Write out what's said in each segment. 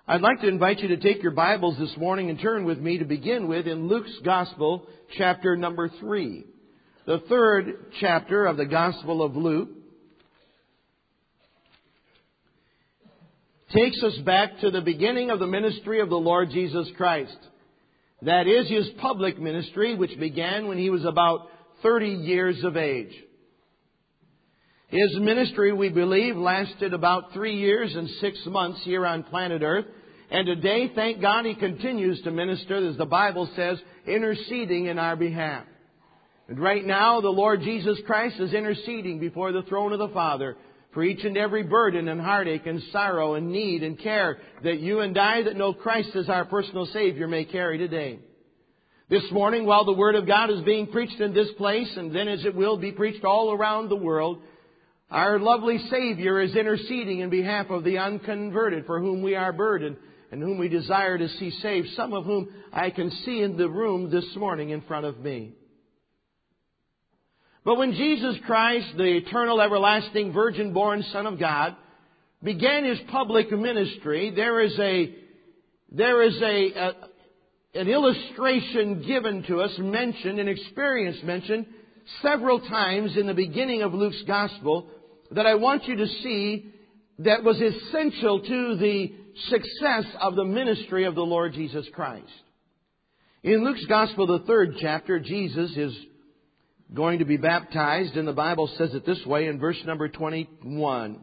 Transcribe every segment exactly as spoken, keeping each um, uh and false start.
I'd like to invite you to take your Bibles this morning and turn with me to begin with in Luke's Gospel, chapter number three. The third chapter of the Gospel of Luke takes us back to the beginning of the ministry of the Lord Jesus Christ. That is His public ministry, which began when He was about thirty years of age. His ministry, we believe, lasted about three years and six months here on planet Earth. And today, thank God, He continues to minister, as the Bible says, interceding in our behalf. And right now, the Lord Jesus Christ is interceding before the throne of the Father for each and every burden and heartache and sorrow and need and care that you and I that know Christ as our personal Savior may carry today. This morning, while the Word of God is being preached in this place, and then as it will be preached all around the world, our lovely Savior is interceding in behalf of the unconverted for whom we are burdened and whom we desire to see saved, some of whom I can see in the room this morning in front of me. But when Jesus Christ, the eternal, everlasting, virgin-born Son of God, began His public ministry, there is a there is a, a an illustration given to us, mentioned, an experience mentioned several times in the beginning of Luke's Gospel that I want you to see that was essential to the success of the ministry of the Lord Jesus Christ. In Luke's Gospel, the third chapter, Jesus is going to be baptized, and the Bible says it this way in verse number twenty-one.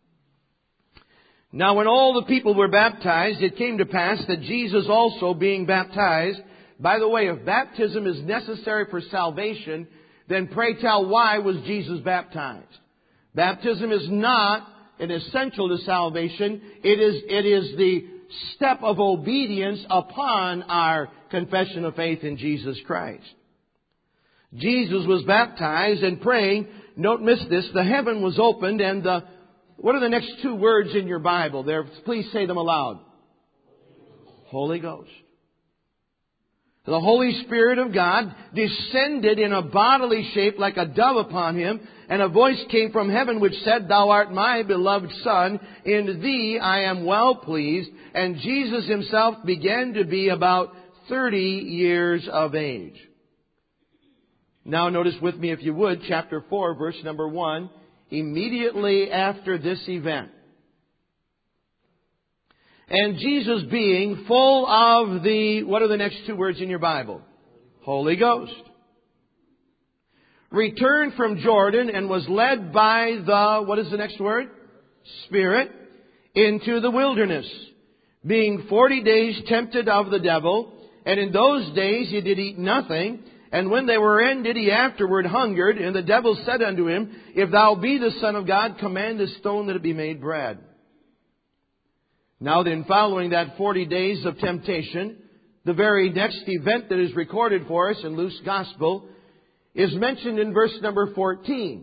Now when all the people were baptized, it came to pass that Jesus also being baptized. By the way, if baptism is necessary for salvation, then pray tell, why was Jesus baptized? Baptism is not an essential to salvation. It is, it is the step of obedience upon our confession of faith in Jesus Christ. Jesus was baptized and praying. Don't miss this. The heaven was opened, and the, what are the next two words in your Bible there? Please say them aloud. Holy Ghost. The Holy Spirit of God descended in a bodily shape like a dove upon Him, and a voice came from heaven which said, Thou art my beloved Son, in Thee I am well pleased. And Jesus Himself began to be about thirty years of age. Now notice with me, if you would, chapter four, verse number one, immediately after this event. And Jesus being full of the, what are the next two words in your Bible? Holy Ghost. Returned from Jordan and was led by the, what is the next word? Spirit, into the wilderness, being forty days tempted of the devil. And in those days he did eat nothing. And when they were ended, he afterward hungered. And the devil said unto him, If thou be the Son of God, command this stone that it be made bread. Now then, following that forty days of temptation, the very next event that is recorded for us in Luke's Gospel is mentioned in verse number fourteen.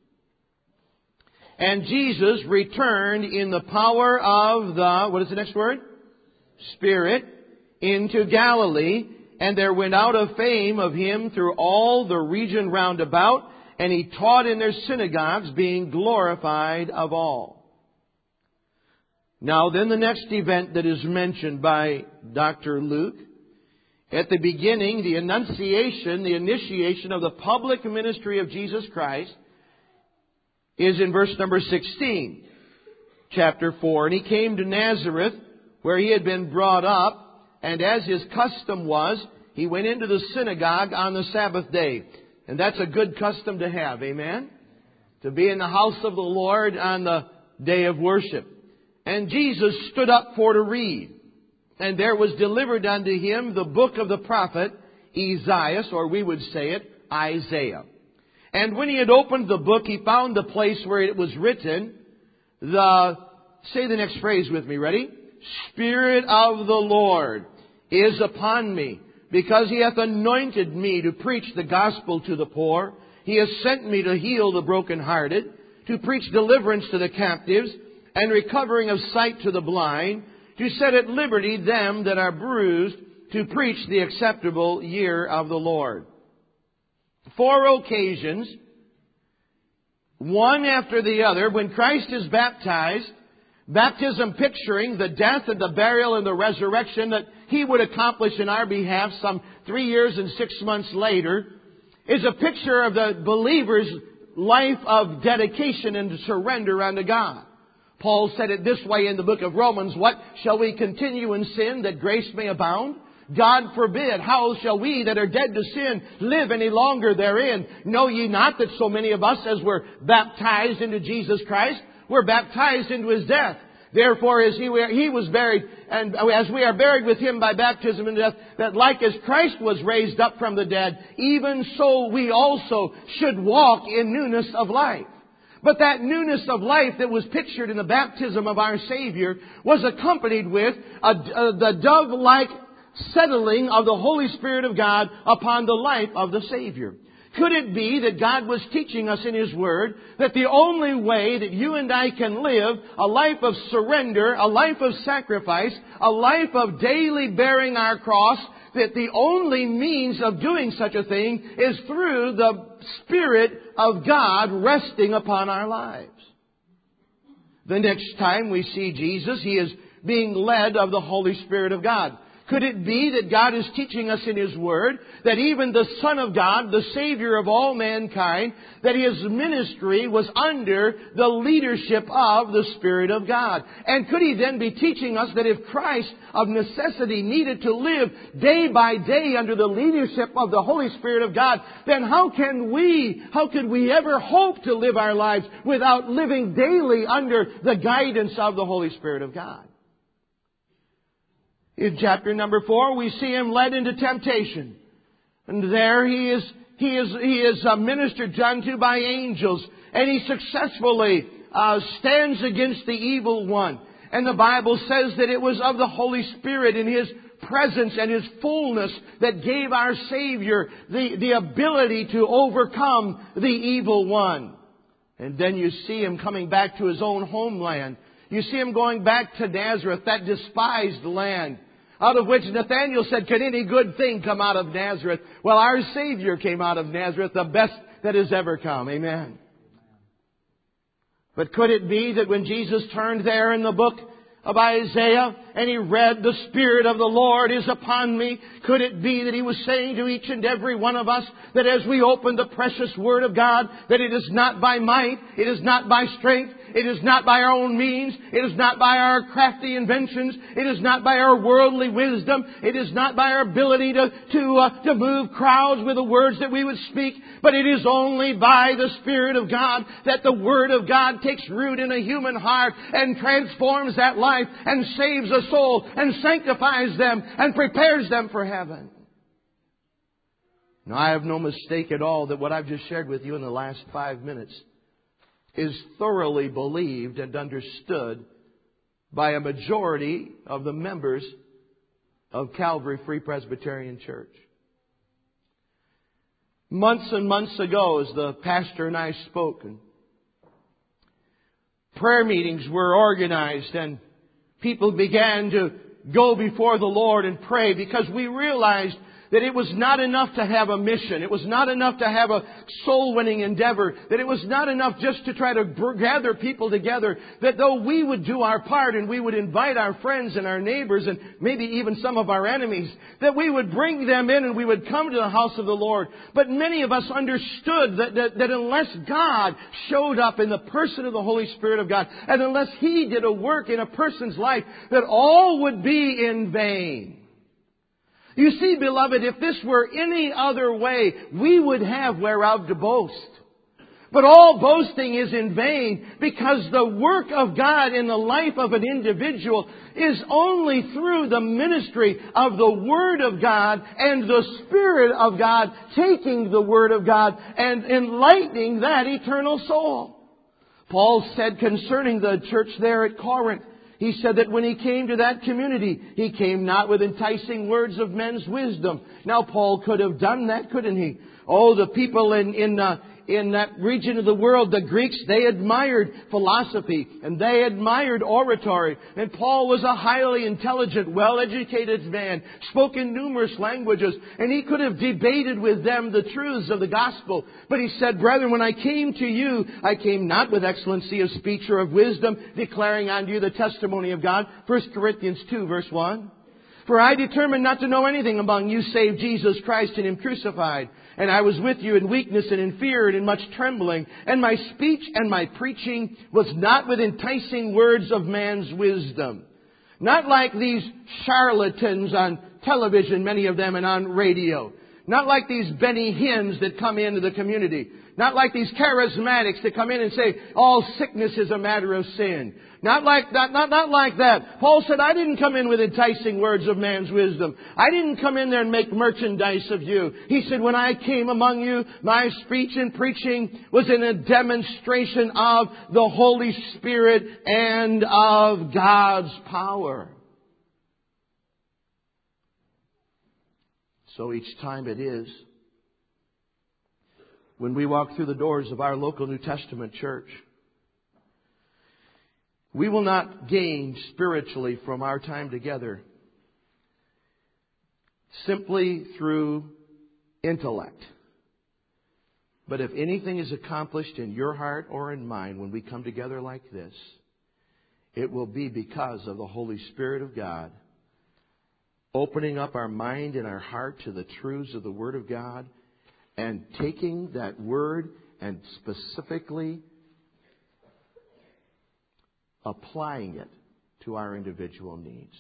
And Jesus returned in the power of the, what is the next word? Spirit, into Galilee. And there went out a fame of Him through all the region round about, and He taught in their synagogues, being glorified of all. Now then, the next event that is mentioned by Doctor Luke, at the beginning, the annunciation, the initiation of the public ministry of Jesus Christ, is in verse number sixteen, chapter four. And He came to Nazareth, where He had been brought up, and as His custom was, He went into the synagogue on the Sabbath day. And that's a good custom to have, amen? To be in the house of the Lord on the day of worship. And Jesus stood up for to read. And there was delivered unto Him the book of the prophet Isaiah, or we would say it, Isaiah. And when He had opened the book, He found the place where it was written, the, say the next phrase with me, ready? Spirit of the Lord is upon me, because He hath anointed me to preach the gospel to the poor. He has sent me to heal the brokenhearted, to preach deliverance to the captives, and recovering of sight to the blind, to set at liberty them that are bruised, to preach the acceptable year of the Lord. Four occasions, one after the other, when Christ is baptized, Baptism picturing the death and the burial and the resurrection that He would accomplish in our behalf some three years and six months later is a picture of the believer's life of dedication and surrender unto God. Paul said it this way in the book of Romans, "What shall we continue in sin that grace may abound? God forbid. How shall we that are dead to sin live any longer therein? Know ye not that so many of us as were baptized into Jesus Christ were baptized into His death? Therefore as He, he was buried, and as we are buried with Him by baptism in death, that like as Christ was raised up from the dead, even so we also should walk in newness of life." But that newness of life that was pictured in the baptism of our Savior was accompanied with a, a, the dove-like settling of the Holy Spirit of God upon the life of the Savior. Could it be that God was teaching us in His Word that the only way that you and I can live a life of surrender, a life of sacrifice, a life of daily bearing our cross, that the only means of doing such a thing is through the Spirit of God resting upon our lives? The next time we see Jesus, He is being led of the Holy Spirit of God. Could it be that God is teaching us in His Word that even the Son of God, the Savior of all mankind, that His ministry was under the leadership of the Spirit of God? And could He then be teaching us that if Christ of necessity needed to live day by day under the leadership of the Holy Spirit of God, then how can we, how could we ever hope to live our lives without living daily under the guidance of the Holy Spirit of God? In chapter number four, we see Him led into temptation. And there He is, He is, He is uh, ministered unto by angels. And He successfully uh, stands against the evil one. And the Bible says that it was of the Holy Spirit in His presence and His fullness that gave our Savior the, the ability to overcome the evil one. And then you see Him coming back to His own homeland. You see Him going back to Nazareth, that despised land, out of which Nathanael said, "Can any good thing come out of Nazareth?" Well, our Savior came out of Nazareth, the best that has ever come. Amen. But could it be that when Jesus turned there in the book of Isaiah and He read, "The Spirit of the Lord is upon me," could it be that He was saying to each and every one of us that as we open the precious Word of God, that it is not by might, it is not by strength, it is not by our own means, it is not by our crafty inventions, it is not by our worldly wisdom, it is not by our ability to, to, uh, to move crowds with the words that we would speak, but it is only by the Spirit of God that the Word of God takes root in a human heart and transforms that life and saves a soul and sanctifies them and prepares them for heaven. Now, I have no mistake at all that what I've just shared with you in the last five minutes is thoroughly believed and understood by a majority of the members of Calvary Free Presbyterian Church. Months and months ago, as the pastor and I spoke, and prayer meetings were organized and people began to go before the Lord and pray because we realized that it was not enough to have a mission. It was not enough to have a soul-winning endeavor. That it was not enough just to try to gather people together. That though we would do our part and we would invite our friends and our neighbors and maybe even some of our enemies, that we would bring them in and we would come to the house of the Lord. But many of us understood that, that, that unless God showed up in the person of the Holy Spirit of God, and unless He did a work in a person's life, that all would be in vain. You see, beloved, if this were any other way, we would have whereof to boast. But all boasting is in vain because the work of God in the life of an individual is only through the ministry of the Word of God and the Spirit of God taking the Word of God and enlightening that eternal soul. Paul said concerning the church there at Corinth, he said that when he came to that community, he came not with enticing words of men's wisdom. Now, Paul could have done that, couldn't he? Oh, the people in in uh, in that region of the world, the Greeks, they admired philosophy and they admired oratory. And Paul was a highly intelligent, well-educated man, spoke in numerous languages, and he could have debated with them the truths of the gospel. But he said, brethren, when I came to you, I came not with excellency of speech or of wisdom, declaring unto you the testimony of God. First Corinthians two, verse one. For I determined not to know anything among you save Jesus Christ and Him crucified. And I was with you in weakness and in fear and in much trembling. And my speech and my preaching was not with enticing words of man's wisdom. Not like these charlatans on television, many of them, and on radio. Not like these Benny Hinns that come into the community. Not like these charismatics that come in and say, all sickness is a matter of sin. Not like that, not, not like that. Paul said, I didn't come in with enticing words of man's wisdom. I didn't come in there and make merchandise of you. He said, when I came among you, my speech and preaching was in a demonstration of the Holy Spirit and of God's power. So each time it is, when we walk through the doors of our local New Testament church, we will not gain spiritually from our time together simply through intellect. But if anything is accomplished in your heart or in mine when we come together like this, it will be because of the Holy Spirit of God opening up our mind and our heart to the truths of the Word of God and taking that Word and specifically applying it to our individual needs.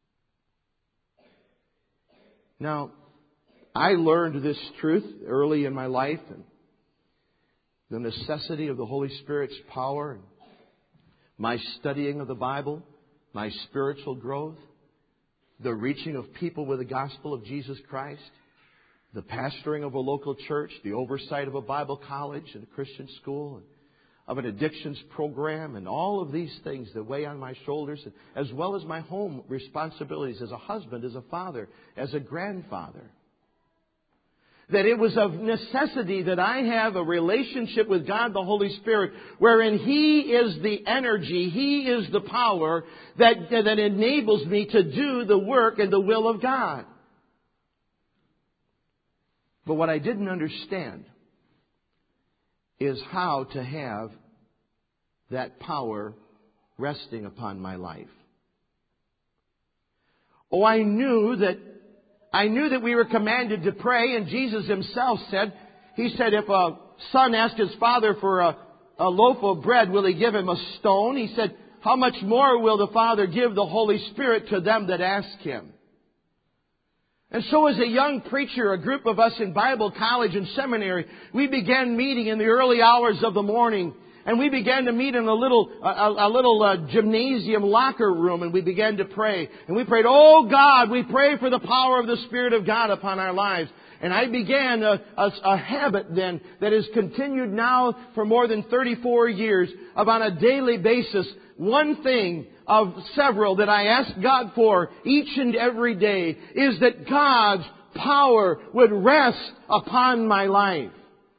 Now, I learned this truth early in my life, and the necessity of the Holy Spirit's power, and my studying of the Bible, my spiritual growth, the reaching of people with the gospel of Jesus Christ, the pastoring of a local church, the oversight of a Bible college and a Christian school, and of an addictions program, and all of these things that weigh on my shoulders, as well as my home responsibilities as a husband, as a father, as a grandfather. That it was of necessity that I have a relationship with God the Holy Spirit, wherein He is the energy, He is the power that, that enables me to do the work and the will of God. But what I didn't understand is how to have that power resting upon my life. Oh, I knew that I knew that we were commanded to pray, and Jesus Himself said, He said, if a son asked his father for a, a loaf of bread, will he give him a stone? He said, how much more will the Father give the Holy Spirit to them that ask Him? And so as a young preacher, a group of us in Bible college and seminary, we began meeting in the early hours of the morning. And we began to meet in a little, a, a little uh, gymnasium locker room, and we began to pray. And we prayed, oh God, we pray for the power of the Spirit of God upon our lives. And I began a, a, a habit then that has continued now for more than thirty-four years of on a daily basis, one thing of several that I ask God for each and every day is that God's power would rest upon my life.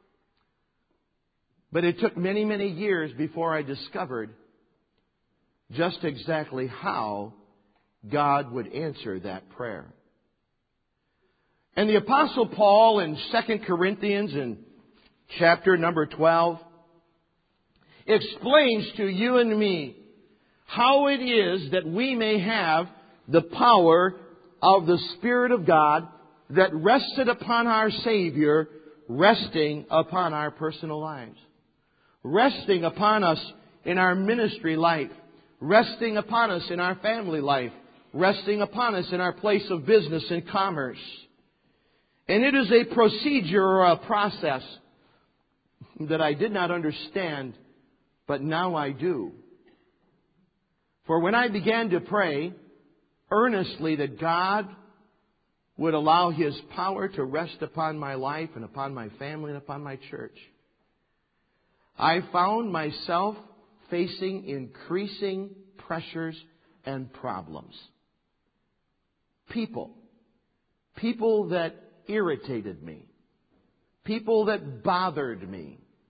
But it took many, many years before I discovered just exactly how God would answer that prayer. And the Apostle Paul in Second Corinthians in chapter number twelve explains to you and me how it is that we may have the power of the Spirit of God that rested upon our Savior, resting upon our personal lives. Resting upon us in our ministry life. Resting upon us in our family life. Resting upon us in our place of business and commerce. And it is a procedure or a process that I did not understand, but now I do. For when I began to pray earnestly that God would allow His power to rest upon my life and upon my family and upon my church, I found myself facing increasing pressures and problems. People. People that irritated me. People that bothered me.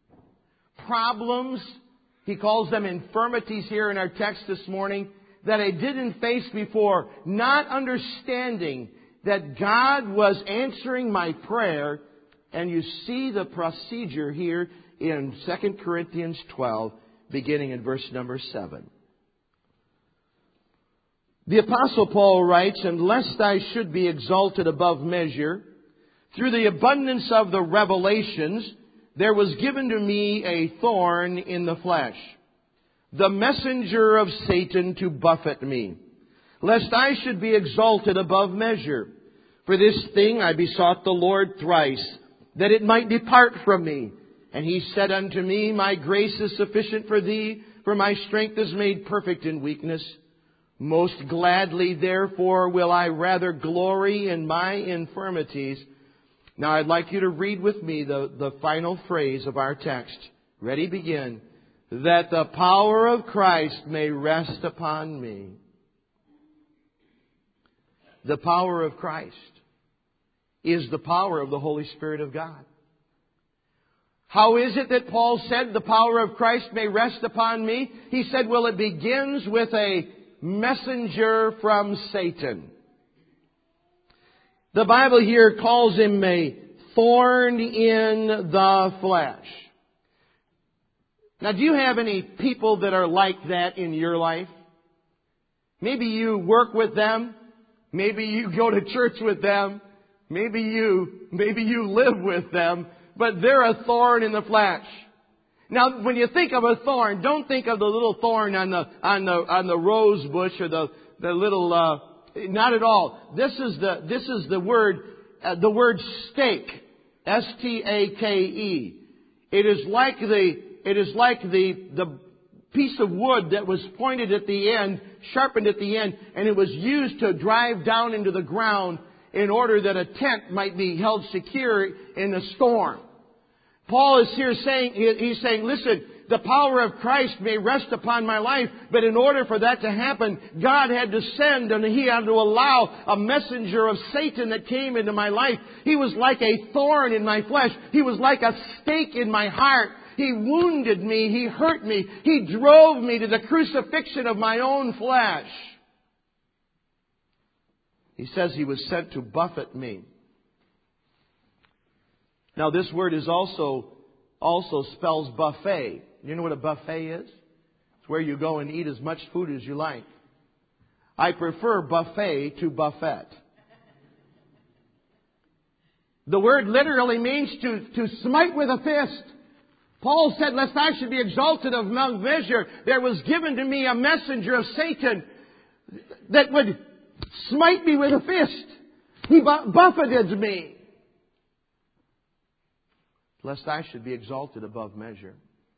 problems, he calls them infirmities here in our text this morning, that I didn't face before, not understanding that God was answering my prayer. And you see the procedure here in Second Corinthians twelve, beginning in verse number seven. The Apostle Paul writes, "And lest I should be exalted above measure, through the abundance of the revelations, there was given to me a thorn in the flesh, the messenger of Satan to buffet me, lest I should be exalted above measure. For this thing I besought the Lord thrice, that it might depart from me. And He said unto me, My grace is sufficient for thee, for my strength is made perfect in weakness. Most gladly, therefore, will I rather glory in my infirmities." Now I'd like you to read with me the, the final phrase of our text. Ready, begin. "That the power of Christ may rest upon me." The power of Christ is the power of the Holy Spirit of God. How is it that Paul said the power of Christ may rest upon me? He said, well, it begins with a messenger from Satan. The Bible here calls him a thorn in the flesh. Now, do you have any people that are like that in your life? Maybe you work with them. Maybe you go to church with them. Maybe you, maybe you live with them, but they're a thorn in the flesh. Now, when you think of a thorn, don't think of the little thorn on the on the on the rose bush or the the little. Uh, not at all. This is the this is the word uh, the word stake, S T A K E. It is like the it is like the the piece of wood that was pointed at the end, sharpened at the end, and it was used to drive down into the ground in order that a tent might be held secure in a storm. Paul is here saying, he's saying, listen, the power of Christ may rest upon my life, but in order for that to happen, God had to send and He had to allow a messenger of Satan that came into my life. He was like a thorn in my flesh. He was like a stake in my heart. He wounded me. He hurt me. He drove me to the crucifixion of my own flesh. He says He was sent to buffet me. Now this word is also, also spells buffet. You know what a buffet is? It's where you go and eat as much food as you like. I prefer buffet to buffet. The word literally means to, to smite with a fist. Paul said, lest I should be exalted above measure, there was given to me a messenger of Satan that would smite me with a fist. He bu- buffeted me, lest I should be exalted above measure.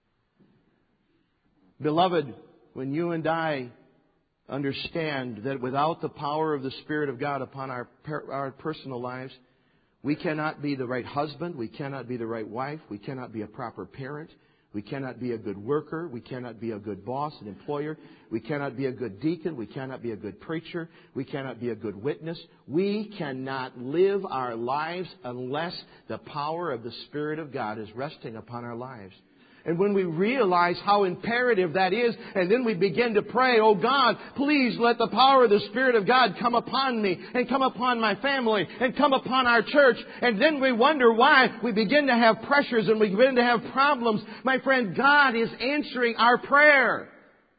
Beloved, when you and I understand that without the power of the Spirit of God upon our, our personal lives, we cannot be the right husband, we cannot be the right wife, we cannot be a proper parent, we cannot be a good worker, we cannot be a good boss and employer, we cannot be a good deacon, we cannot be a good preacher, we cannot be a good witness. We cannot live our lives unless the power of the Spirit of God is resting upon our lives. And when we realize how imperative that is, and then we begin to pray, oh God, please let the power of the Spirit of God come upon me, and come upon my family, and come upon our church. And then we wonder why we begin to have pressures and we begin to have problems. My friend, God is answering our prayer.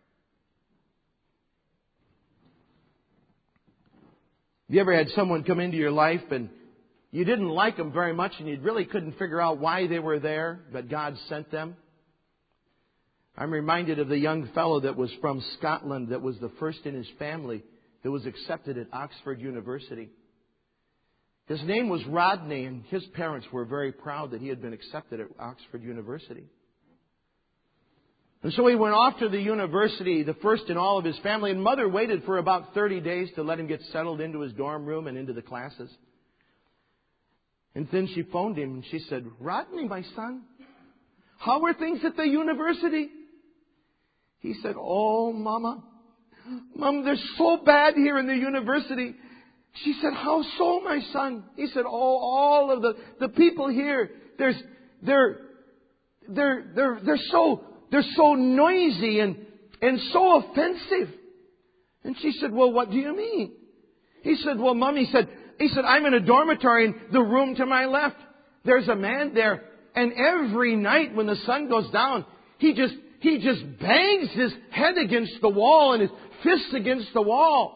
Have you ever had someone come into your life and you didn't like them very much and you really couldn't figure out why they were there, but God sent them? I'm reminded of the young fellow that was from Scotland that was the first in his family that was accepted at Oxford University. His name was Rodney, and his parents were very proud that he had been accepted at Oxford University. And so he went off to the university, the first in all of his family, and Mother waited for about thirty days to let him get settled into his dorm room and into the classes. And then she phoned him and she said, Rodney, my son, how are things at the university? He said, oh, Mama, Mom, they're so bad here in the university. She said, how so, my son? He said, oh, all of the, the people here, there's, they're, they're, they're, they're so, they're so noisy and, and so offensive. And she said, well, what do you mean? He said, well, Mom, he said, he said, I'm in a dormitory in the room to my left. There's a man there. And every night when the sun goes down, he just, he just bangs his head against the wall and his fists against the wall.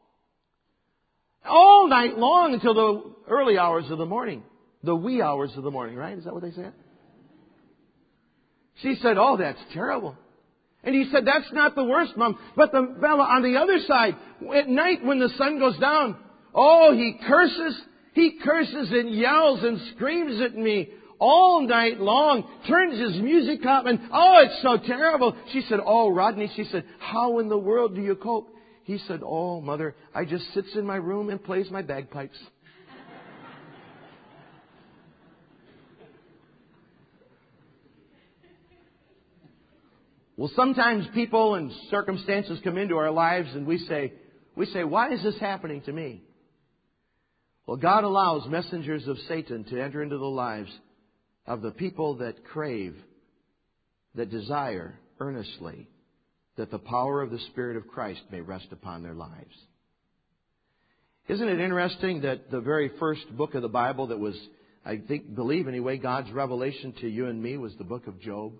All night long until the early hours of the morning. The wee hours of the morning, right? Is that what they said? She said, oh, that's terrible. And he said, that's not the worst, Mom. But the fellow on the other side, at night when the sun goes down, oh, he curses. He curses and yells and screams at me all night long. Turns his music up and, oh, it's so terrible. She said, oh, Rodney, she said, how in the world do you cope? He said, oh, Mother, I just sits in my room and plays my bagpipes. Well, sometimes people and circumstances come into our lives and we say, we say, why is this happening to me? Well, God allows messengers of Satan to enter into the lives of the people that crave, that desire earnestly that the power of the Spirit of Christ may rest upon their lives. Isn't it interesting that the very first book of the Bible that was, I think, believe anyway, God's revelation to you and me was the book of Job?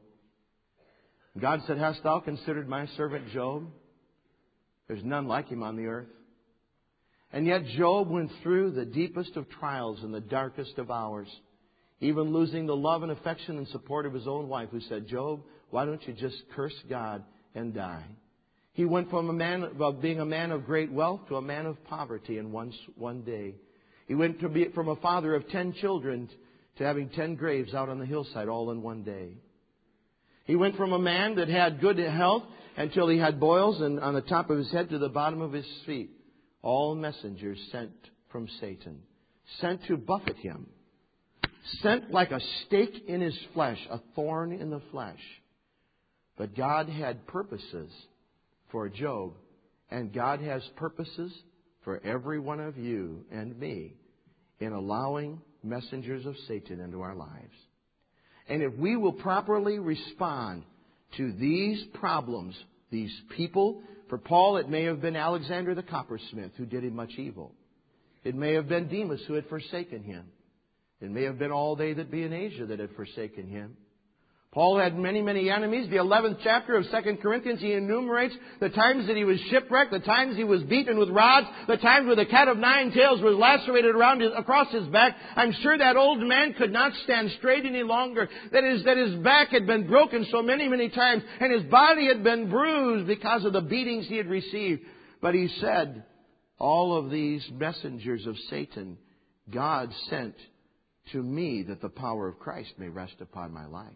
God said, hast thou considered my servant Job? There's none like him on the earth. And yet Job went through the deepest of trials and the darkest of hours, even losing the love and affection and support of his own wife, who said, Job, why don't you just curse God and die? He went from a man of being a man of great wealth to a man of poverty in one, one day. He went to be from a father of ten children to having ten graves out on the hillside all in one day. He went from a man that had good health until he had boils and on the top of his head to the bottom of his feet. All messengers sent from Satan, sent to buffet him, sent like a stake in his flesh, a thorn in the flesh. But God had purposes for Job, and God has purposes for every one of you and me in allowing messengers of Satan into our lives. And if we will properly respond to these problems, these people, for Paul it may have been Alexander the coppersmith who did him much evil. It may have been Demas who had forsaken him. It may have been all they that be in Asia that had forsaken him. Paul had many, many enemies. The eleventh chapter of Second Corinthians, he enumerates the times that he was shipwrecked, the times he was beaten with rods, the times where the cat of nine tails was lacerated around his, across his back. I'm sure that old man could not stand straight any longer. That is, that his back had been broken so many, many times, and his body had been bruised because of the beatings he had received. But he said, all of these messengers of Satan, God sent to me that the power of Christ may rest upon my life.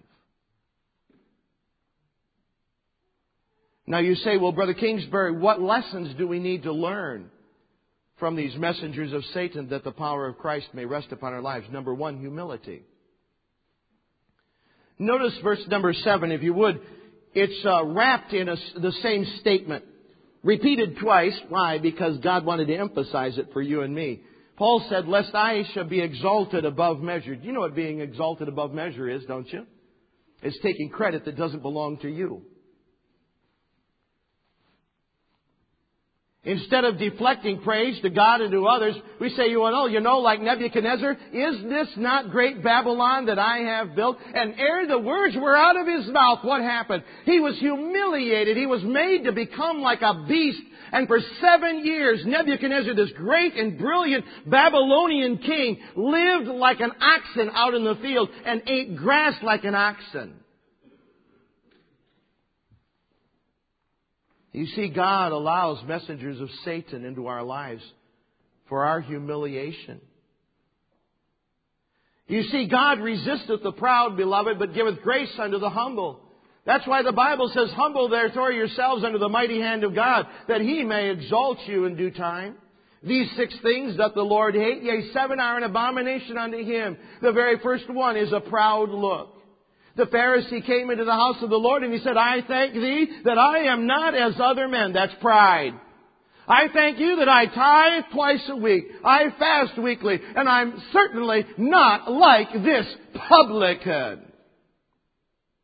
Now you say, well, Brother Kingsbury, what lessons do we need to learn from these messengers of Satan that the power of Christ may rest upon our lives? Number one, humility. Notice verse number seven, if you would. It's uh, wrapped in a, the same statement. Repeated twice. Why? Because God wanted to emphasize it for you and me. Paul said, lest I shall be exalted above measure. You know what being exalted above measure is, don't you? It's taking credit that doesn't belong to you. Instead of deflecting praise to God and to others, we say, you know, you know, like Nebuchadnezzar, is this not great Babylon that I have built? And ere the words were out of his mouth, what happened? He was humiliated. He was made to become like a beast. And for seven years, Nebuchadnezzar, this great and brilliant Babylonian king, lived like an oxen out in the field and ate grass like an oxen. You see, God allows messengers of Satan into our lives for our humiliation. You see, God resisteth the proud, beloved, but giveth grace unto the humble. That's why the Bible says, humble therefore yourselves under the mighty hand of God, that He may exalt you in due time. These six things doth the Lord hate, yea, seven are an abomination unto Him. The very first one is a proud look. The Pharisee came into the house of the Lord and he said, I thank Thee that I am not as other men. That's pride. I thank You that I tithe twice a week. I fast weekly. And I'm certainly not like this publican.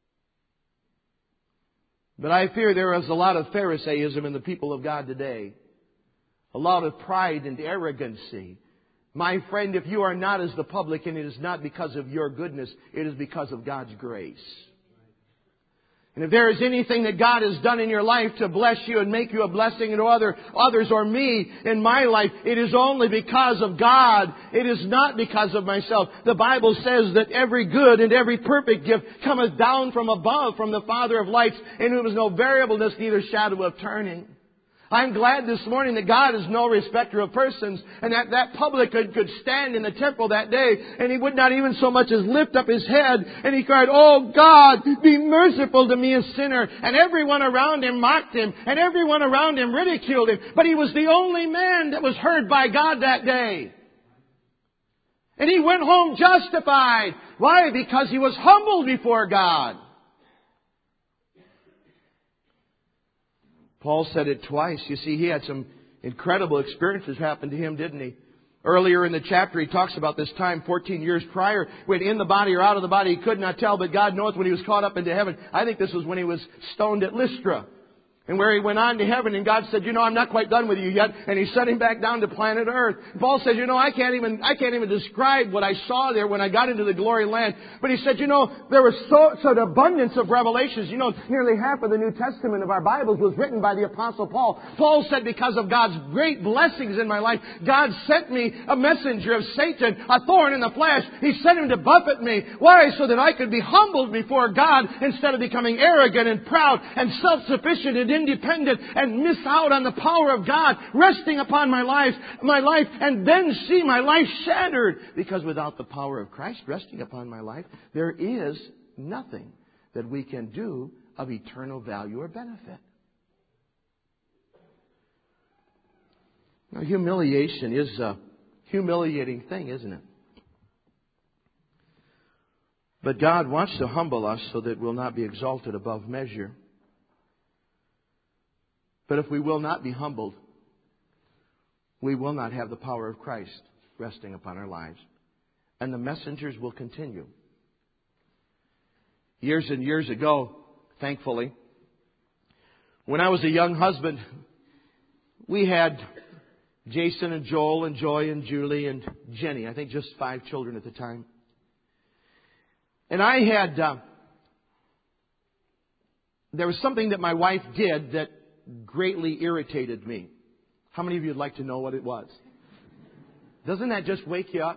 But I fear there is a lot of Pharisaism in the people of God today. A lot of pride and arrogancy. My friend, if you are not as the publican, it is not because of your goodness. It is because of God's grace. And if there is anything that God has done in your life to bless you and make you a blessing to other, others or me in my life, it is only because of God. It is not because of myself. The Bible says that every good and every perfect gift cometh down from above, from the Father of lights, in whom is no variableness, neither shadow of turning. I'm glad this morning that God is no respecter of persons, and that that publican could stand in the temple that day and he would not even so much as lift up his head, and he cried, "Oh God, be merciful to me, a sinner." And everyone around him mocked him, and everyone around him ridiculed him. But he was the only man that was heard by God that day. And he went home justified. Why? Because he was humbled before God. Paul said it twice. You see, he had some incredible experiences happen to him, didn't he? Earlier in the chapter, he talks about this time fourteen years prior, when in the body or out of the body, he could not tell, but God knoweth, when he was caught up into heaven. I think this was when he was stoned at Lystra. And where he went on to heaven, and God said, "You know, I'm not quite done with you yet." And He sent him back down to planet Earth. Paul said, "You know, I can't even, I can't even describe what I saw there when I got into the glory land." But he said, "You know, there was so, such abundance of revelations." You know, nearly half of the New Testament of our Bibles was written by the Apostle Paul. Paul said, because of God's great blessings in my life, God sent me a messenger of Satan, a thorn in the flesh. He sent him to buffet me. Why? So that I could be humbled before God, instead of becoming arrogant and proud and self-sufficient and independent, and miss out on the power of God resting upon my life, my life, and then see my life shattered. Because without the power of Christ resting upon my life, there is nothing that we can do of eternal value or benefit. Now, humiliation is a humiliating thing, isn't it? But God wants to humble us so that we'll not be exalted above measure. But if we will not be humbled, we will not have the power of Christ resting upon our lives. And the messengers will continue. Years and years ago, thankfully, when I was a young husband, we had Jason and Joel and Joy and Julie and Jenny. I think just five children at the time. And I had, uh, there was something that my wife did that greatly irritated me. How many of you would like to know what it was? Doesn't that just wake you up?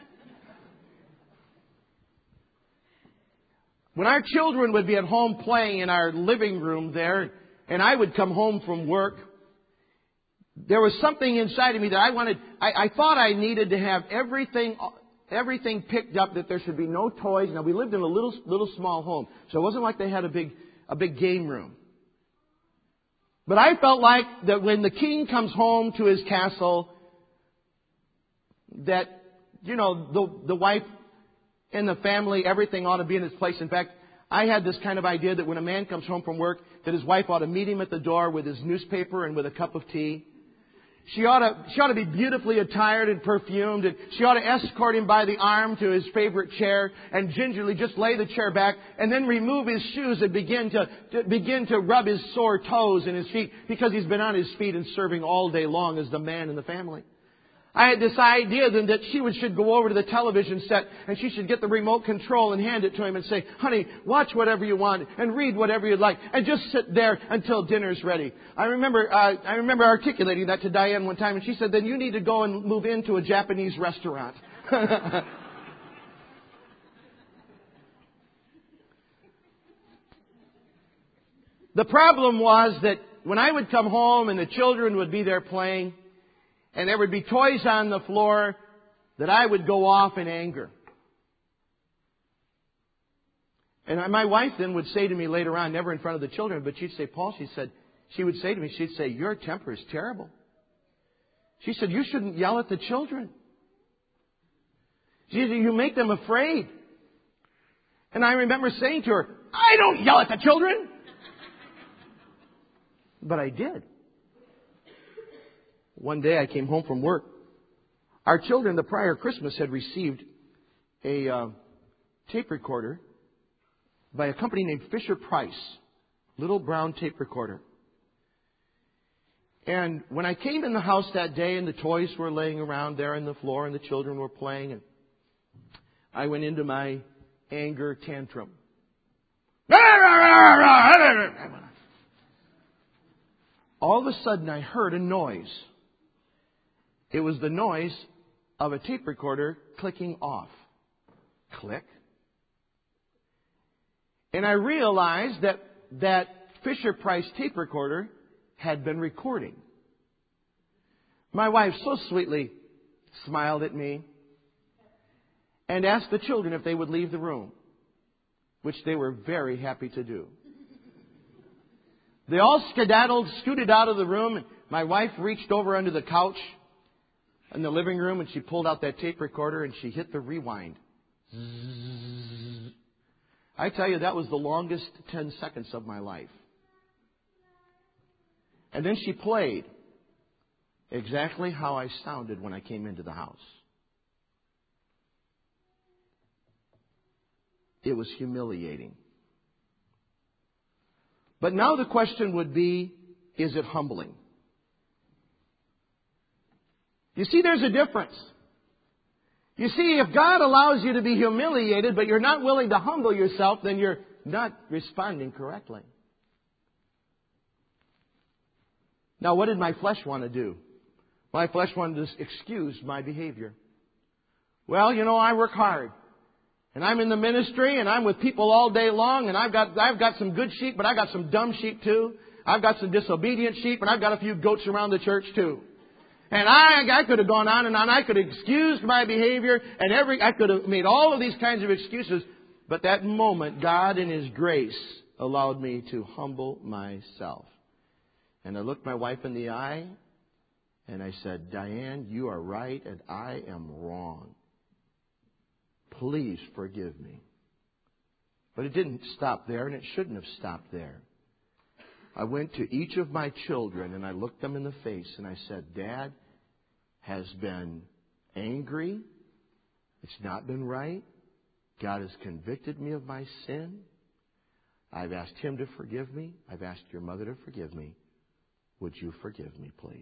When our children would be at home playing in our living room there, and I would come home from work, there was something inside of me that I wanted, I, I thought I needed to have everything everything picked up, that there should be no toys. Now, we lived in a little little small home, so it wasn't like they had a big a big game room. But I felt like that when the king comes home to his castle, that, you know, the, the wife and the family, everything ought to be in its place. In fact, I had this kind of idea that when a man comes home from work, that his wife ought to meet him at the door with his newspaper and with a cup of tea. She ought to, she ought to be beautifully attired and perfumed, and she ought to escort him by the arm to his favorite chair and gingerly just lay the chair back and then remove his shoes and begin to, to begin to rub his sore toes in his feet, because he's been on his feet and serving all day long as the man in the family. I had this idea then that she would, should go over to the television set and she should get the remote control and hand it to him and say, "Honey, watch whatever you want and read whatever you'd like and just sit there until dinner's ready." I remember, uh, I remember articulating that to Diane one time, and she said, "Then you need to go and move into a Japanese restaurant." The problem was that when I would come home and the children would be there playing, and there would be toys on the floor, that I would go off in anger. And my wife then would say to me later on, never in front of the children, but she'd say, "Paul," she said, she would say to me, she'd say, "Your temper is terrible." She said, "You shouldn't yell at the children. She said, you make them afraid." And I remember saying to her, "I don't yell at the children." But I did. One day I came home from work. Our children the prior Christmas had received a uh, tape recorder by a company named Fisher Price. Little brown tape recorder. And when I came in the house that day and the toys were laying around there on the floor and the children were playing, and I went into my anger tantrum. All of a sudden I heard a noise. It was the noise of a tape recorder clicking off. Click. And I realized that that Fisher-Price tape recorder had been recording. My wife so sweetly smiled at me and asked the children if they would leave the room, which they were very happy to do. They all skedaddled, scooted out of the room, and my wife reached over under the couch in the living room and she pulled out that tape recorder and she hit the rewind. I tell you, that was the longest ten seconds of my life. And then she played exactly how I sounded when I came into the house. It was humiliating. But now the question would be, is it humbling? You see, there's a difference. You see, if God allows you to be humiliated, but you're not willing to humble yourself, then you're not responding correctly. Now, what did my flesh want to do? My flesh wanted to excuse my behavior. Well, you know, I work hard. And I'm in the ministry and I'm with people all day long and I've got I've got some good sheep, but I've got some dumb sheep too. I've got some disobedient sheep and I've got a few goats around the church too. And I I could have gone on and on. I could have excused my behavior and every I could have made all of these kinds of excuses. But that moment, God in His grace allowed me to humble myself. And I looked my wife in the eye and I said, Diane, you are right and I am wrong. Please forgive me. But it didn't stop there, and it shouldn't have stopped there. I went to each of my children, and I looked them in the face, and I said, Dad has been angry. It's not been right. God has convicted me of my sin. I've asked Him to forgive me. I've asked your mother to forgive me. Would you forgive me, please?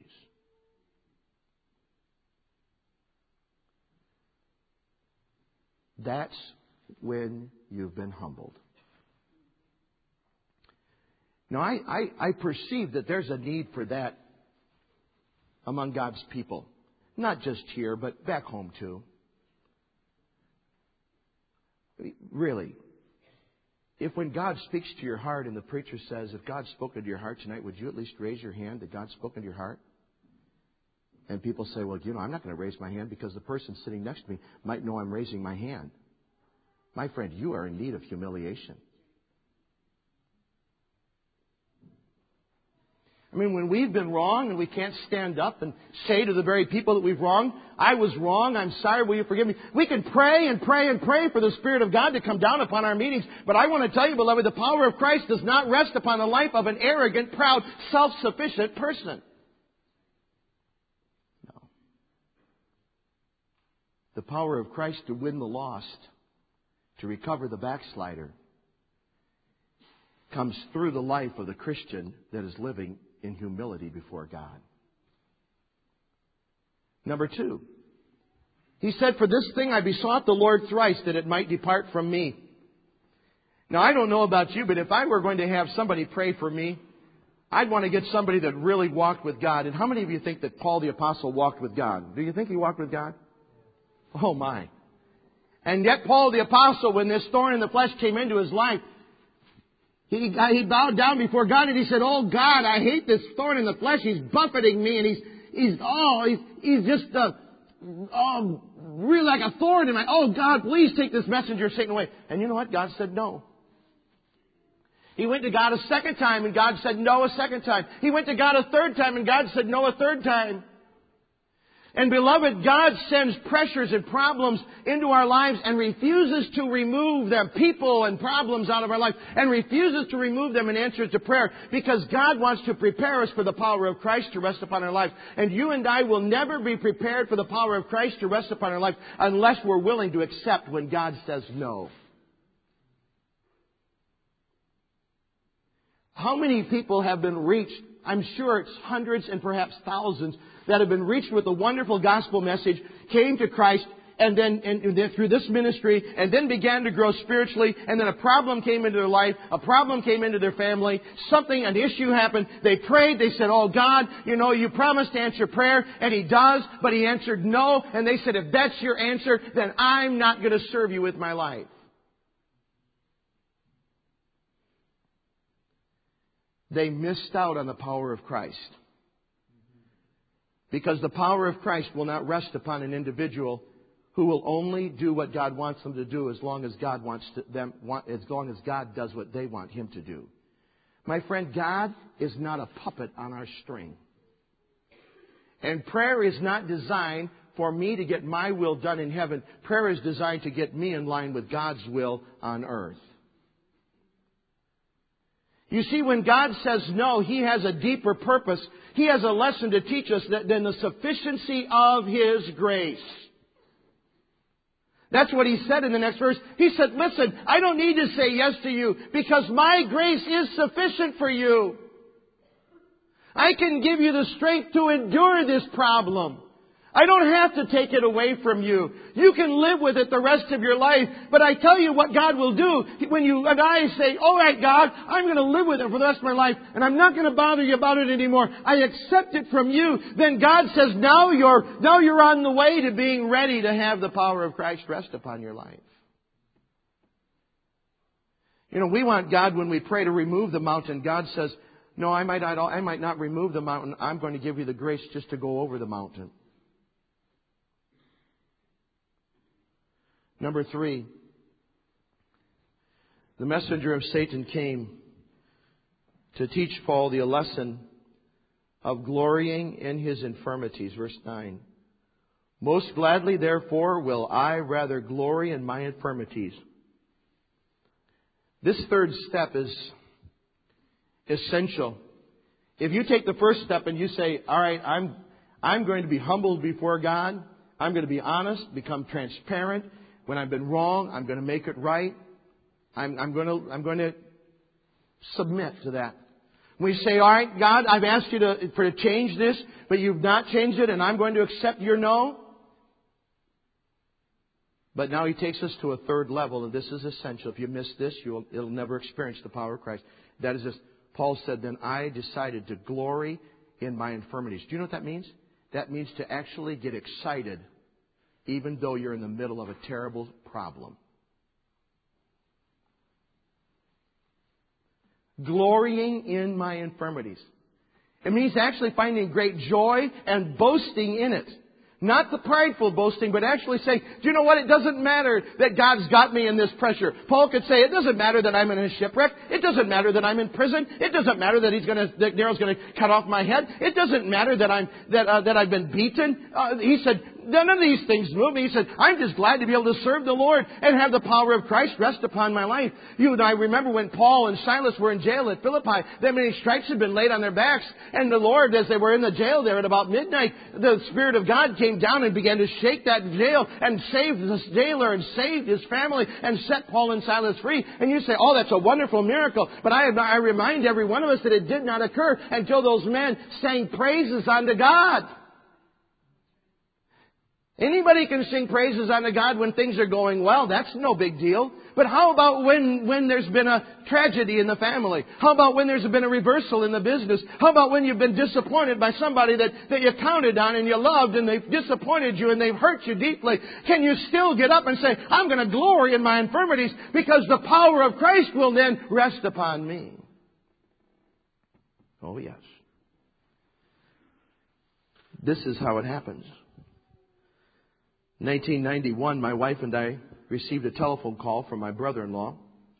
That's when you've been humbled. Now, I, I, I perceive that there's a need for that among God's people. Not just here, but back home too. Really, if when God speaks to your heart and the preacher says, if God's spoken to your heart tonight, would you at least raise your hand that God's spoken to your heart? And people say, well, you know, I'm not going to raise my hand because the person sitting next to me might know I'm raising my hand. My friend, you are in need of humiliation. I mean, when we've been wrong and we can't stand up and say to the very people that we've wronged, I was wrong, I'm sorry, will you forgive me? We can pray and pray and pray for the Spirit of God to come down upon our meetings. But I want to tell you, beloved, the power of Christ does not rest upon the life of an arrogant, proud, self-sufficient person. The power of Christ to win the lost, to recover the backslider, comes through the life of the Christian that is living in humility before God. Number two, he said, for this thing I besought the Lord thrice that it might depart from me. Now, I don't know about you, but if I were going to have somebody pray for me, I'd want to get somebody that really walked with God. And how many of you think that Paul the Apostle walked with God? Do you think he walked with God? Oh, my. And yet Paul the Apostle, when this thorn in the flesh came into his life, he, he bowed down before God and he said, oh, God, I hate this thorn in the flesh. He's buffeting me and he's, he's oh, he's, he's just, uh, oh, really like a thorn in my, oh, God, please take this messenger of Satan away. And you know what? God said no. He went to God a second time and God said no a second time. He went to God a third time and God said no a third time. And beloved, God sends pressures and problems into our lives and refuses to remove them, people and problems out of our life, and refuses to remove them in answer to prayer, because God wants to prepare us for the power of Christ to rest upon our lives. And you and I will never be prepared for the power of Christ to rest upon our life unless we're willing to accept when God says no. How many people have been reached? I'm sure it's hundreds and perhaps thousands that have been reached with a wonderful gospel message, came to Christ, and then, and then through this ministry, and then began to grow spiritually, and then a problem came into their life, a problem came into their family, something, an issue happened, they prayed, they said, oh God, you know, you promised to answer prayer, and He does, but He answered no, and they said, if that's your answer, then I'm not going to serve you with my life. They missed out on the power of Christ. Because the power of Christ will not rest upon an individual who will only do what God wants them to do as long as God wants to, them, as long as God does what they want Him to do. My friend, God is not a puppet on our string. And prayer is not designed for me to get my will done in heaven. Prayer is designed to get me in line with God's will on earth. You see, when God says no, He has a deeper purpose. He has a lesson to teach us than the sufficiency of His grace. That's what He said in the next verse. He said, listen, I don't need to say yes to you because my grace is sufficient for you. I can give you the strength to endure this problem. I don't have to take it away from you. You can live with it the rest of your life. But I tell you what God will do. When you and I say, all right, God, I'm going to live with it for the rest of my life, and I'm not going to bother you about it anymore. I accept it from you. Then God says, now you're, now you're on the way to being ready to have the power of Christ rest upon your life. You know, we want God, when we pray, to remove the mountain. God says, no, I might not, I might not remove the mountain. I'm going to give you the grace just to go over the mountain. Number three, the messenger of Satan came to teach Paul the lesson of glorying in his infirmities. Verse nine. Most gladly, therefore, will I rather glory in my infirmities. This third step is essential. If you take the first step and you say, all right, I'm, I'm going to be humbled before God. I'm going to be honest, become transparent. When I've been wrong, I'm going to make it right. I'm, I'm going to, I'm going to submit to that. We say, all right, God, I've asked you to, for to change this, but you've not changed it, and I'm going to accept your no. But now He takes us to a third level, and this is essential. If you miss this, you'll, you'll never experience the power of Christ. That is this. Paul said, then I decided to glory in my infirmities. Do you know what that means? That means to actually get excited even though you're in the middle of a terrible problem. Glorying in my infirmities. It means actually finding great joy and boasting in it. Not the prideful boasting, but actually saying, do you know what? It doesn't matter that God's got me in this pressure. Paul could say, it doesn't matter that I'm in a shipwreck. It doesn't matter that I'm in prison. It doesn't matter that he's going to, that Nero's going to cut off my head. It doesn't matter that I'm, that, uh, that I've been beaten. Uh, he said, none of these things move me. He said, I'm just glad to be able to serve the Lord and have the power of Christ rest upon my life. You and I remember when Paul and Silas were in jail at Philippi, that many stripes had been laid on their backs. And the Lord, as they were in the jail there at about midnight, the Spirit of God came down and began to shake that jail and saved the jailer and saved his family and set Paul and Silas free. And you say, oh, that's a wonderful miracle. But I, I remind every one of us that it did not occur until those men sang praises unto God. Anybody can sing praises unto God when things are going well. That's no big deal. But how about when, when there's been a tragedy in the family? How about when there's been a reversal in the business? How about when you've been disappointed by somebody that, that you counted on and you loved and they've disappointed you and they've hurt you deeply? Can you still get up and say, I'm going to glory in my infirmities because the power of Christ will then rest upon me? Oh, yes. This is how it happens. In nineteen ninety-one, my wife and I received a telephone call from my brother-in-law,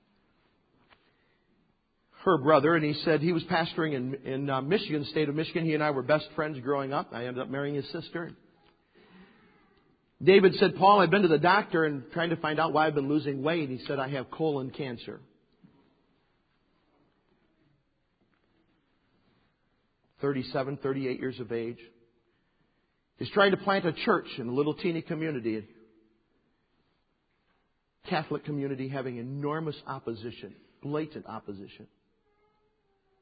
her brother, and he said he was pastoring in, in uh, Michigan, the state of Michigan. He and I were best friends growing up. I ended up marrying his sister. David said, Paul, I've been to the doctor and trying to find out why I've been losing weight. He said, I have colon cancer. thirty-seven, thirty-eight years of age. He's trying to plant a church in a little teeny community. Catholic community having enormous opposition, blatant opposition.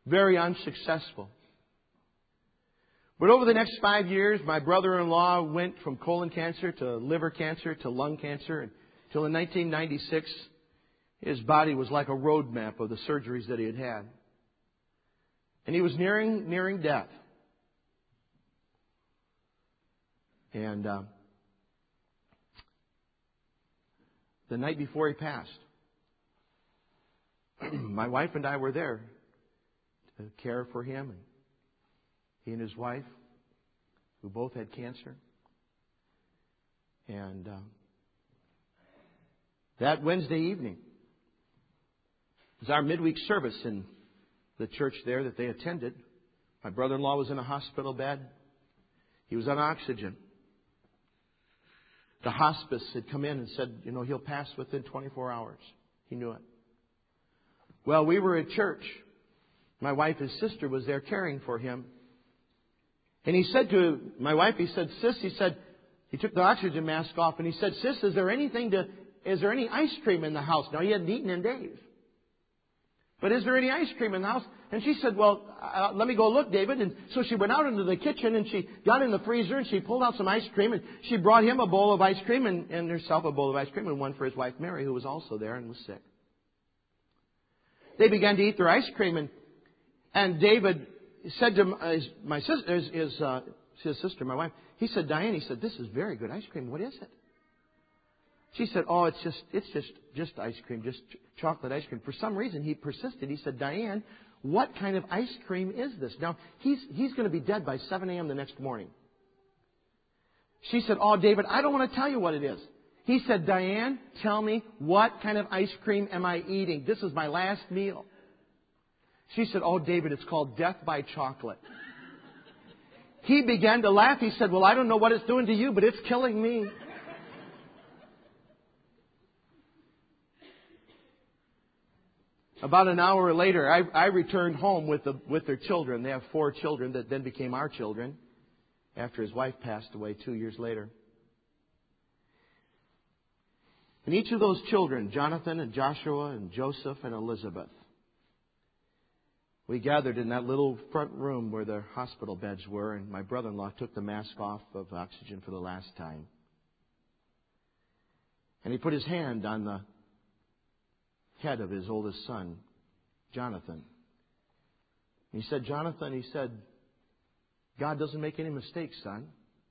Very unsuccessful. But over the next five years, my brother-in-law went from colon cancer to liver cancer to lung cancer. Until in nineteen ninety-six, his body was like a road map of the surgeries that he had had. And he was nearing, nearing death. And uh, the night before he passed, my wife and I were there to care for him. And he and his wife, who both had cancer. And uh, that Wednesday evening was our midweek service in the church there that they attended. My brother-in-law was in a hospital bed. He was on oxygen. The hospice had come in and said, you know, he'll pass within twenty-four hours. He knew it. Well, we were at church. My wife, his sister, was there caring for him. And he said to my wife, he said, Sis, he said, he took the oxygen mask off and he said, Sis, is there anything to, is there any ice cream in the house? Now, he hadn't eaten in days. But is there any ice cream in the house? And she said, well, uh, let me go look, David. And so she went out into the kitchen and she got in the freezer and she pulled out some ice cream and she brought him a bowl of ice cream and, and herself a bowl of ice cream and one for his wife, Mary, who was also there and was sick. They began to eat their ice cream and, and David said to my, his, my sister, his, his, uh, his sister, my wife, he said, Diane, he said, this is very good ice cream. What is it? She said, oh, it's just, it's just, just ice cream, just ch- chocolate ice cream. For some reason, he persisted. He said, Diane, what kind of ice cream is this? Now, he's, he's going to be dead by seven a.m. the next morning. She said, oh, David, I don't want to tell you what it is. He said, Diane, tell me, what kind of ice cream am I eating? This is my last meal. She said, oh, David, it's called death by chocolate. He began to laugh. He said, well, I don't know what it's doing to you, but it's killing me. About an hour later, I, I returned home with the, with their children. They have four children that then became our children after his wife passed away two years later. And each of those children, Jonathan and Joshua and Joseph and Elizabeth, we gathered in that little front room where the hospital beds were, and my brother-in-law took the mask off of oxygen for the last time. And he put his hand on the head of his oldest son, Jonathan. He said, Jonathan, he said, God doesn't make any mistakes, son.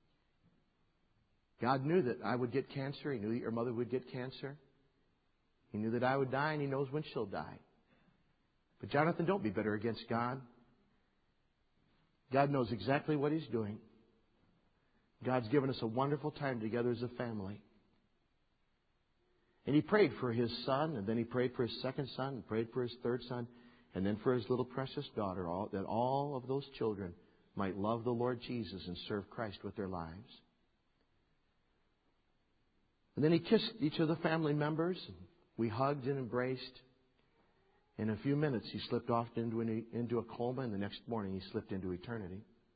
God knew that I would get cancer. He knew that your mother would get cancer. He knew that I would die, and He knows when she'll die. But Jonathan, don't be bitter against God. God knows exactly what He's doing. God's given us a wonderful time together as a family. And he prayed for his son, and then he prayed for his second son, and prayed for his third son, and then for his little precious daughter, all, that all of those children might love the Lord Jesus and serve Christ with their lives. And then he kissed each of the family members, and we hugged and embraced. In a few minutes, he slipped off into, an, into a coma, and the next morning he slipped into eternity.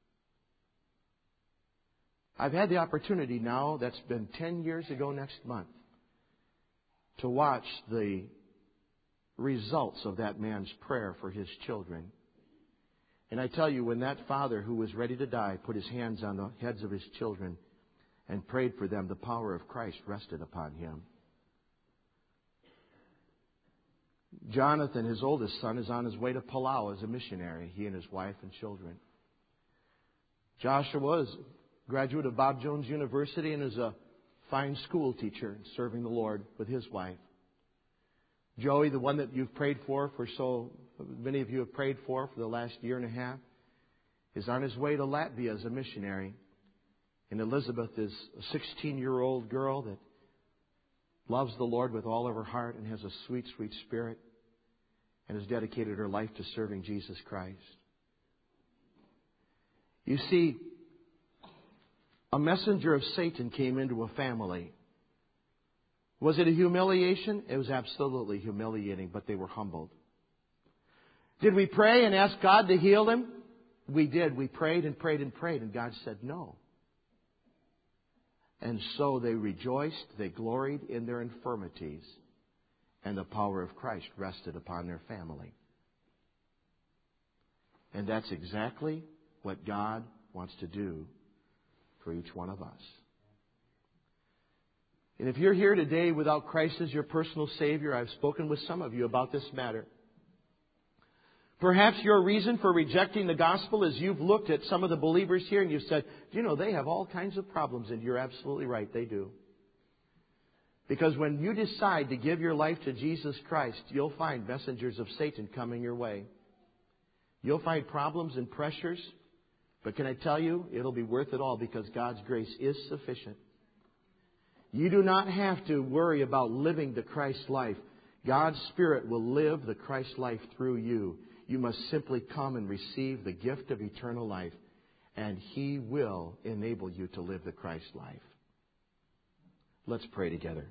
I've had the opportunity now, that's been ten years ago next month, to watch the results of that man's prayer for his children. And I tell you, when that father who was ready to die put his hands on the heads of his children and prayed for them, the power of Christ rested upon him. Jonathan, his oldest son, is on his way to Palau as a missionary, he and his wife and children. Joshua is a graduate of Bob Jones University and is a fine school teacher serving the Lord with his wife. Joey, the one that you've prayed for for so many of you have prayed for for the last year and a half, is on his way to Latvia as a missionary. And Elizabeth is a sixteen-year-old girl that loves the Lord with all of her heart and has a sweet, sweet spirit and has dedicated her life to serving Jesus Christ. You see, a messenger of Satan came into a family. Was it a humiliation? It was absolutely humiliating, but they were humbled. Did we pray and ask God to heal them? We did. We prayed and prayed and prayed, and God said no. And so they rejoiced, they gloried in their infirmities, and the power of Christ rested upon their family. And that's exactly what God wants to do for each one of us. And if you're here today without Christ as your personal Savior, I've spoken with some of you about this matter. Perhaps your reason for rejecting the gospel is you've looked at some of the believers here and you've said, do you know, they have all kinds of problems. And you're absolutely right, they do. Because when you decide to give your life to Jesus Christ, you'll find messengers of Satan coming your way. You'll find problems and pressures. But can I tell you, it'll be worth it all because God's grace is sufficient. You do not have to worry about living the Christ life. God's Spirit will live the Christ life through you. You must simply come and receive the gift of eternal life, and He will enable you to live the Christ life. Let's pray together.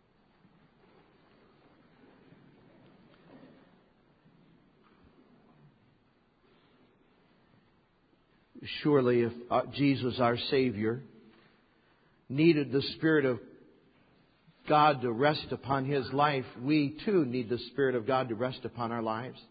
Surely if Jesus, our Savior, needed the Spirit of God to rest upon His life, we too need the Spirit of God to rest upon our lives.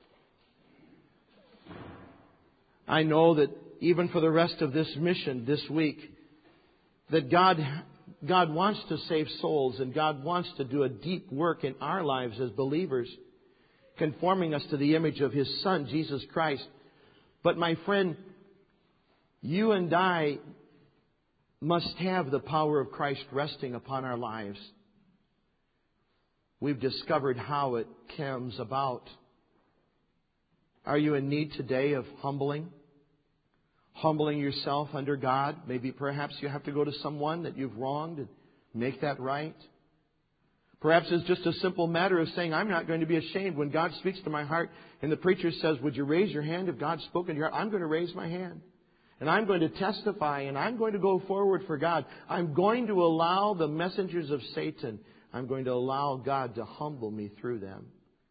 I know that even for the rest of this mission this week, that God, God wants to save souls and God wants to do a deep work in our lives as believers, conforming us to the image of His Son, Jesus Christ. But my friend, you and I must have the power of Christ resting upon our lives. We've discovered how it comes about. Are you in need today of humbling? Humbling yourself under God? Maybe perhaps you have to go to someone that you've wronged and make that right. Perhaps it's just a simple matter of saying, I'm not going to be ashamed when God speaks to my heart and the preacher says, would you raise your hand if God's spoken to your heart? I'm going to raise my hand. And I'm going to testify and I'm going to go forward for God. I'm going to allow the messengers of Satan, I'm going to allow God to humble me through them.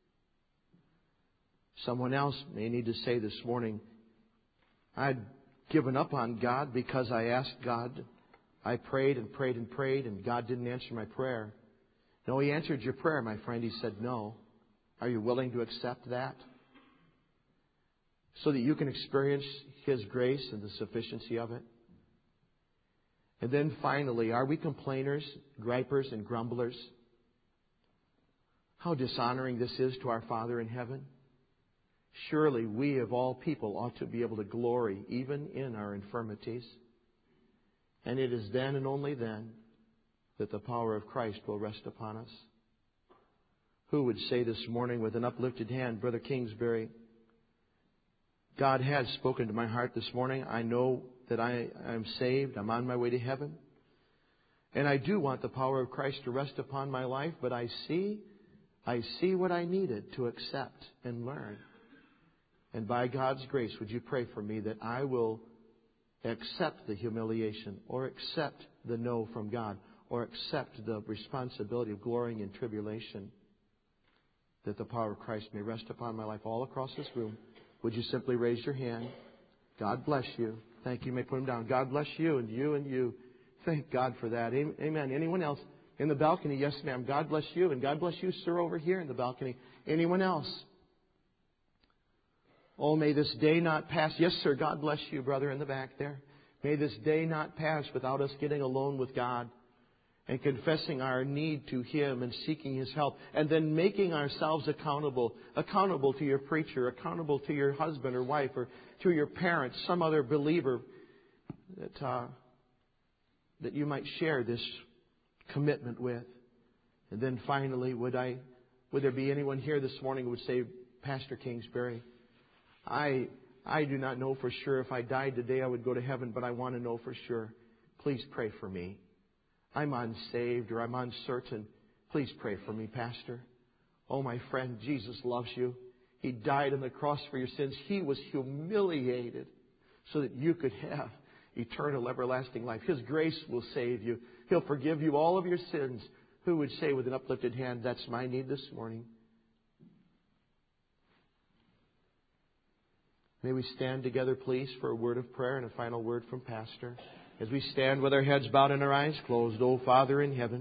Someone else may need to say this morning, I'd given up on God because I asked God. I prayed and prayed and prayed and God didn't answer my prayer. No, He answered your prayer, my friend. He said no. Are you willing to accept that? So that you can experience His grace and the sufficiency of it. And then finally, are we complainers, gripers, and grumblers? How dishonoring this is to our Father in heaven. Surely we of all people ought to be able to glory even in our infirmities. And it is then and only then that the power of Christ will rest upon us. Who would say this morning with an uplifted hand, Brother Kingsbury, God has spoken to my heart this morning. I know that I am saved. I'm on my way to heaven. And I do want the power of Christ to rest upon my life, but I see, I see what I needed to accept and learn. And by God's grace, would you pray for me that I will accept the humiliation or accept the no from God or accept the responsibility of glorying in tribulation, that the power of Christ may rest upon my life all across this room. Would you simply raise your hand? God bless you. Thank you. You may put them down. God bless you and you and you. Thank God for that. Amen. Anyone else in the balcony? Yes, ma'am. God bless you. And God bless you, sir, over here in the balcony. Anyone else? Oh, may this day not pass. Yes, sir. God bless you, brother, in the back there. May this day not pass without us getting alone with God and confessing our need to Him and seeking His help, and then making ourselves accountable, accountable to your preacher, accountable to your husband or wife, or to your parents, some other believer that uh, that you might share this commitment with. And then finally, would I, would there be anyone here this morning who would say, Pastor Kingsbury, I I do not know for sure if I died today I would go to heaven, but I want to know for sure. Please pray for me. I'm unsaved or I'm uncertain. Please pray for me, Pastor. Oh, my friend, Jesus loves you. He died on the cross for your sins. He was humiliated so that you could have eternal, everlasting life. His grace will save you. He'll forgive you all of your sins. Who would say with an uplifted hand, that's my need this morning? May we stand together, please, for a word of prayer and a final word from Pastor. As we stand with our heads bowed and our eyes closed, O Father in heaven,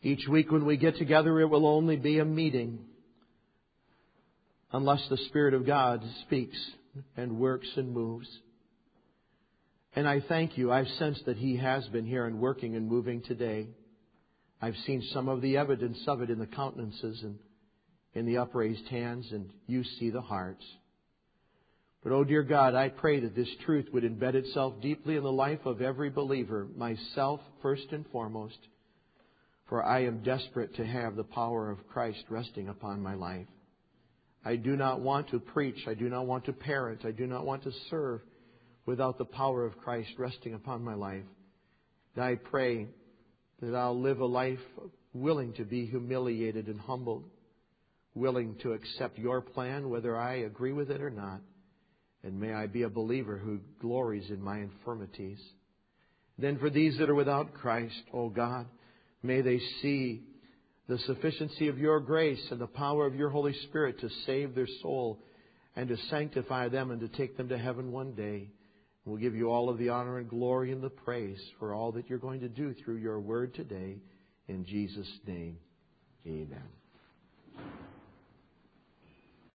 Each week when we get together, it will only be a meeting unless the Spirit of God speaks and works and moves. And I thank You. I've sensed that He has been here and working and moving today. I've seen some of the evidence of it in the countenances and in the upraised hands, and You see the hearts. But, oh dear God, I pray that this truth would embed itself deeply in the life of every believer, myself first and foremost, for I am desperate to have the power of Christ resting upon my life. I do not want to preach. I do not want to parent. I do not want to serve without the power of Christ resting upon my life. And I pray that I'll live a life willing to be humiliated and humbled, willing to accept Your plan, whether I agree with it or not. And may I be a believer who glories in my infirmities. Then for these that are without Christ, oh God, may they see the sufficiency of Your grace and the power of Your Holy Spirit to save their soul and to sanctify them and to take them to heaven one day. We'll give You all of the honor and glory and the praise for all that You're going to do through Your word today. In Jesus' name, amen.